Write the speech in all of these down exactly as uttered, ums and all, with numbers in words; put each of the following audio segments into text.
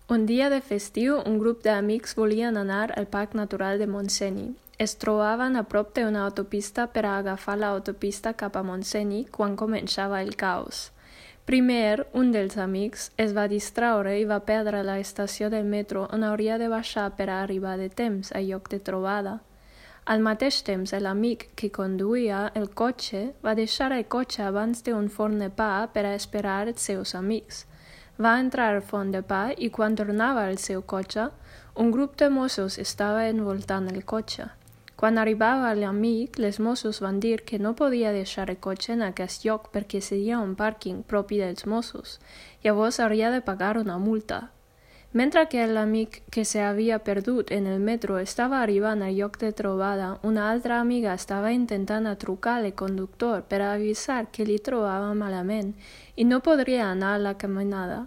Un dia de festiu, un grup d'amics volien anar al Parc Natural de Montseny. Es trobaven a prop d'una autopista per a agafar l'autopista cap a Montseny quan començava el caos. Primer, un dels amics es va distraure i va perdre la estació del metro on hauria de baixar per a arribar de temps al lloc de trobada. Al mateix temps, l'amic que conduïa el cotxe va deixar el cotxe abans d'un forn de pa per a esperar els seus amics. Va entrar al forn de pa i quan tornava al seu cotxe, un grup de Mossos estava envoltant el cotxe. Quan arribava l'amic, els Mossos van dir que no podia deixar el cotxe en aquest lloc perquè seria un pàrquing propi dels Mossos. Llavors hauria de pagar una multa. Mentre que l'amic que s'havia perdut en el metro estava arribant al lloc de trobada, una altra amiga estava intentant a trucar al conductor per a avisar que li trobava malament i no podria anar a la caminada.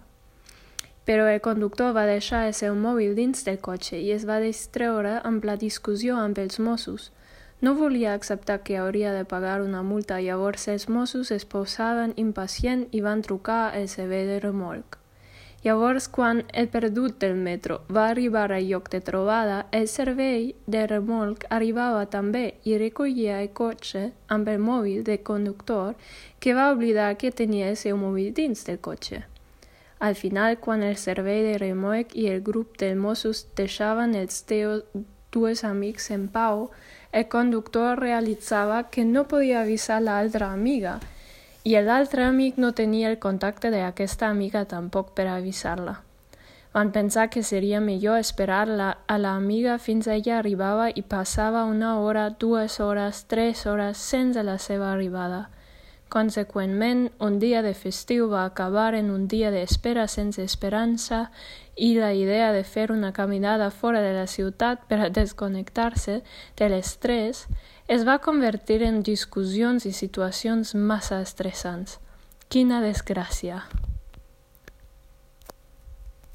Però el conductor va deixar el seu mòbil dins del cotxe i es va distreure amb la discussió amb els Mossos. No volia acceptar que hauria de pagar una multa, llavors els Mossos es posaven impacients i van trucar al servei de remolc. Llavors, quan el perdut del metro va arribar al lloc de trobada, el servei de remolc arribava també i recollia el cotxe amb el mòbil del conductor que va oblidar que tenia el seu mòbil dins del cotxe. Al final, quan el servei de remolc i el grup de Mossos deixaven els teus dos amics en pau, el conductor realitzava que no podia avisar l'altra amiga, i l'altre amic no tenia el contacte d'aquesta amiga tampoc per avisar-la. Van pensar que seria millor esperar-la a l'amiga fins ella arribava i passava una hora, dues hores, tres hores sense la seva arribada. Conseqüentment, un dia de festiu va acabar en un dia d'espera sense esperança i la idea de fer una caminada fora de la ciutat per a desconnectar-se de l'estrès es va convertir en discussions i situacions massa estressants. Quina desgràcia!